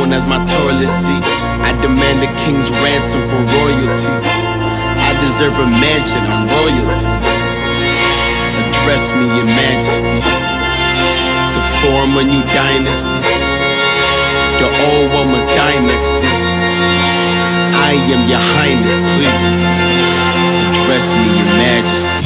throne as my toilet seat. I demand a king's ransom for royalty. I deserve a mansion, I'm royalty. Address me, your majesty. To form a new dynasty. The old one was dynasty. I am your highness, please. Address me, your majesty.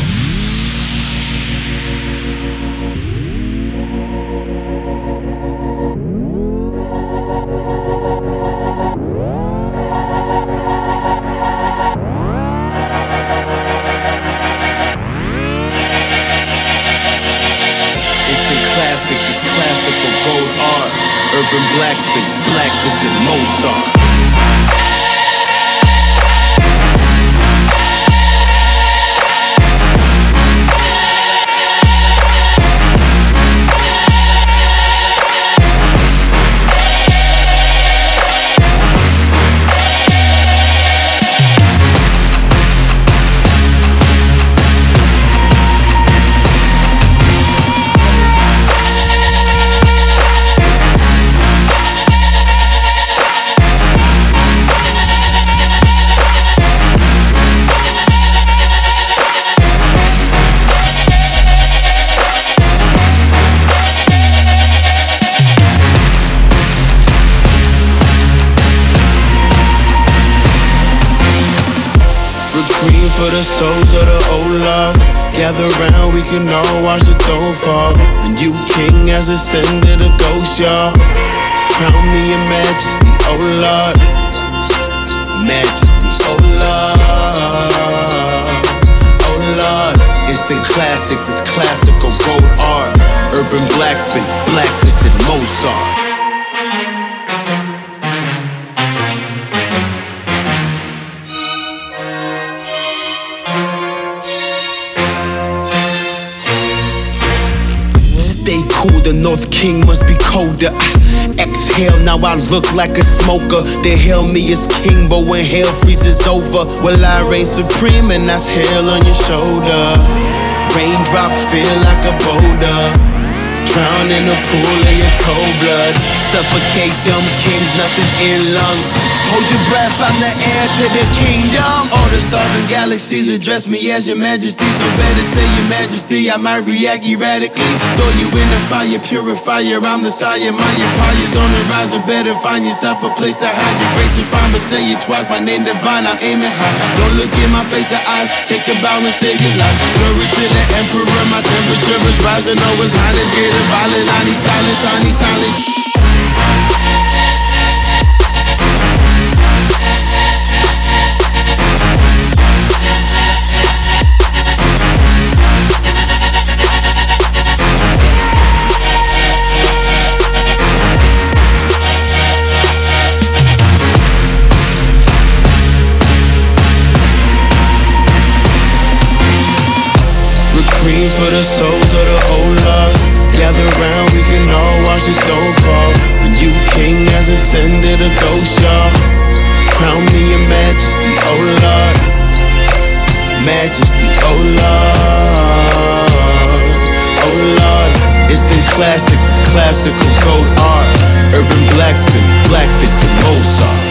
Classic, this classical gold art. Urban blacksmith, blacklisted Mozart. Green for the souls of the old lost. Gather round, we can all watch the throne fall. A new king has ascended, a ghost, y'all. Crown me in majesty, oh Lord. Majesty, oh Lord. Oh Lord. Instant classic, this classical gold art. Urban blacksmith, blacklisted Mozart. Stay cool, the North King must be colder. Exhale, now I look like a smoker. They hail me as king, but when hell freezes over, well, I reign supreme and that's hell on your shoulder. Raindrop feel like a boulder. Drown in a pool of your cold blood. Suffocate dumb kings, nothing in lungs. Hold your breath, I'm the heir to the kingdom. All the stars and galaxies address me as your majesty. So better say your majesty, I might react erratically. Throw you in the fire, purifier, I'm the sire. My empire's on the rise, or better find yourself a place to hide. Your grace is fine, but say it twice, my name divine, I'm aiming high. Don't look in my face or eyes, take a bow and save your life. Glory to the emperor, my temperature is rising. Oh, his highness getting violent, I need silence, I need silence. Green for the souls of the old lost. Gather round, we can all watch the throne fall. A new king has ascended, a ghost, y'all. Crown me in majesty, oh Lord. Majesty, oh Lord. Oh Lord. Instant classic, this classical gold art. Urban blacksmith, black-fisted Mozart.